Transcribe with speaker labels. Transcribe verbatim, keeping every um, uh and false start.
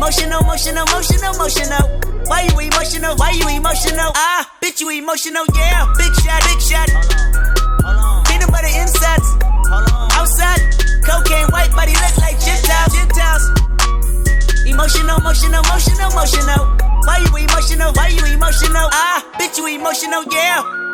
Speaker 1: emotional, emotional, emotional, emotional? Why you emotional? Why you emotional? Ah, bitch, you emotional, yeah. Big shot, big shot. Hold on, hold on. Peanut butter insides. Hold on. Outside, cocaine white body look like Gentiles. Gentiles. Emotional, emotional, emotional, emotional. Why you emotional? Why you emotional? Ah, bitch, you emotional, yeah.